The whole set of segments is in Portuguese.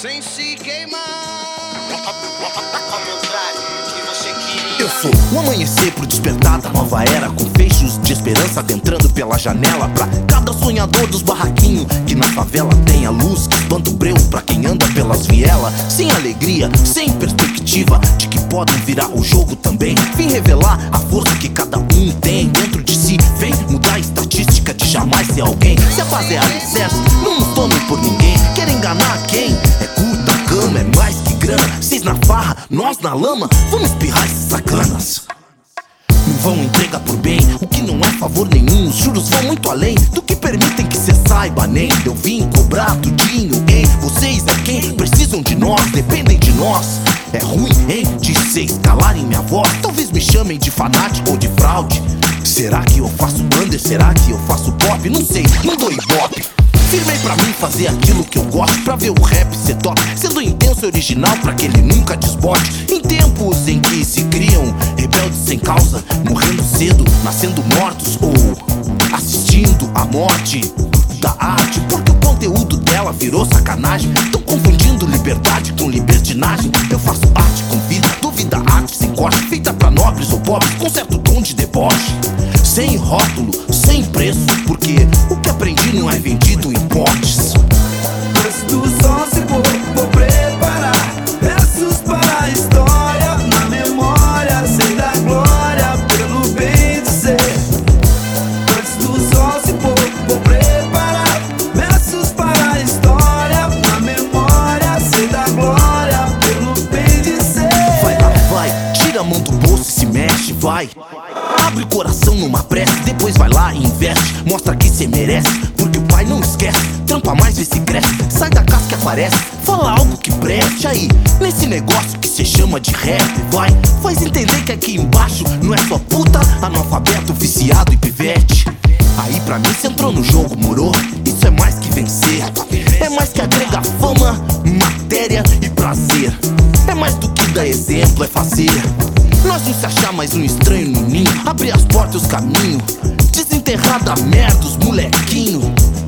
sem se queimar. Eu sou o amanhecer pro despertar da nova era, com feixes de esperança adentrando pela janela pra cada sonhador dos barraquinhos que na favela tem a luz que espanta o breu pra quem anda pelas vielas. Sem alegria, sem perspectiva de que podem virar o jogo também. Vem revelar a força que cada um tem dentro de si. Vem mudar a estatística de jamais ser alguém. Se a base é alicerce, não nos tomem por ninguém. Quer enganar quem? É curta cama, é mais que grana. Vocês na farra, nós na lama. Vamos espirrar esses sacanas. Não vão entregar por bem o que não é favor nenhum. Os juros vão muito além do que permitem que cê saiba. Nem eu vim cobrar tudinho, hein? Vocês é quem precisam de nós, dependem de nós. É ruim, hein, de cês calarem minha voz. Talvez me chamem de fanático ou de fraude. Será que eu faço under? Será que eu faço pop? Não sei, não dou ibope. Firmei pra mim fazer aquilo que eu gosto, pra ver o rap ser top, sendo intenso e original pra que ele nunca desbote. Em tempos em que se criam rebeldes sem causa, morrendo cedo, nascendo mortos ou assistindo a morte da arte, porque o conteúdo dela virou sacanagem. Tão confundindo liberdade com libertinagem. Eu faço arte com vida, duvida arte sem corte, feita pra nobres ou pobres com certo tom de deboche. Sem rótulo, sem preço, porque o que aprendi não é vendido em potes. Antes do sol se pôr, vou preparar versos para a história. Na memória, sei da glória, pelo bem de ser. Antes do sol se pôr, vou preparar versos para a história. Na memória, sei da glória, pelo bem de ser. Vai lá, vai, tira a mão do bolso e se mexe, vai. Abre o coração numa prece, depois vai lá e investe. Mostra que cê merece, porque o pai não esquece. Trampa mais, vê se cresce, sai da casca e aparece. Fala algo que preste aí, nesse negócio que cê chama de rap. Vai, faz entender que aqui embaixo não é só puta, analfabeto, viciado e pivete. Aí pra mim cê entrou no jogo, moro? Isso é mais que vencer. É mais que agregar fama, matéria e prazer. É mais do que dar exemplo, é fazer nós não se achar mais um estranho no ninho. Abrir as portas e os caminhos, desenterrar da merda os molequinho.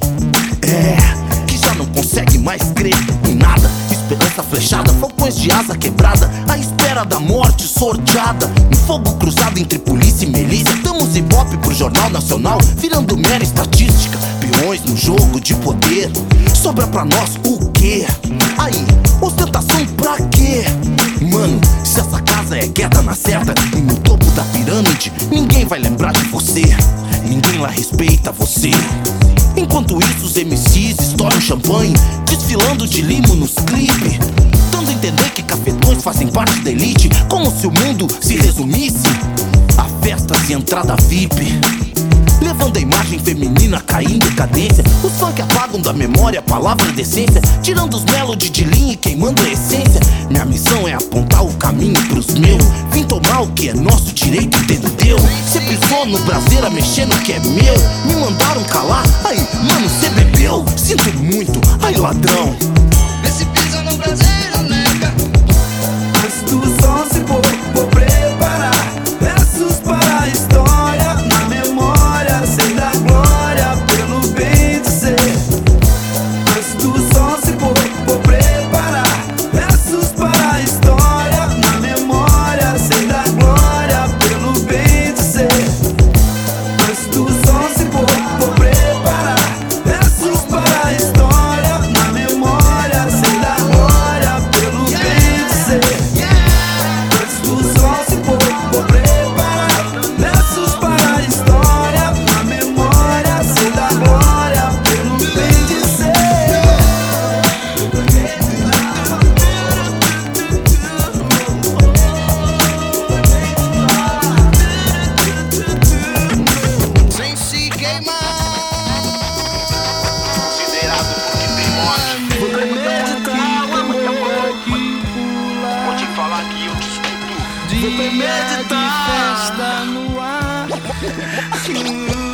É, que já não consegue mais crer em nada. Esperança flechada, falcões de asa quebrada, à espera da morte sorteada. Um fogo cruzado entre polícia e milícia. Damos ibope pro Jornal Nacional, virando mera estatística. Peões no jogo de poder. Sobra pra nós o quê? Aí, ostentação pra quê? Mano, se essa casa é quieta na certa e no topo da pirâmide, ninguém vai lembrar de você. Ninguém lá respeita você. Enquanto isso os MCs estouram champanhe, desfilando de limo nos clipes, dando a entender que cafetões fazem parte da elite, como se o mundo se resumisse a festas e entrada VIP. Levando a imagem feminina cair em decadência. Os funk apagam da memória a palavra decência, tirando os melodies de linha e queimando a essência. Minha missão é apontar o caminho pros meus. Vim tomar o que é nosso direito, entendeu? Cê pisou no braseira mexendo o que é meu. Me mandaram calar, aí, mano, cê bebeu. Sinto muito, ai ladrão. Vê se pisa no braseiro, nega. Antes do sol se pôr, vou preparar versos para a história. Na memória, sei da glória, pelo bem de ser. Antes do sol se pôr, vou preparar versos para a história. Na memória, sei da glória, pelo bem de ser. Antes do sol se pôr, vou preparar versos para a história. Na memória, sei da glória, pelo bem de ser. Antes do sol se pôr, vou preparar versos para a história. Na memória, sei da glória, pelo bem de ser. Sem se queimar. Considerado porque tem morte. Vou premeditar o amor que pula. Vou te falar que eu te escuto. Vou premeditar. Festa no ar.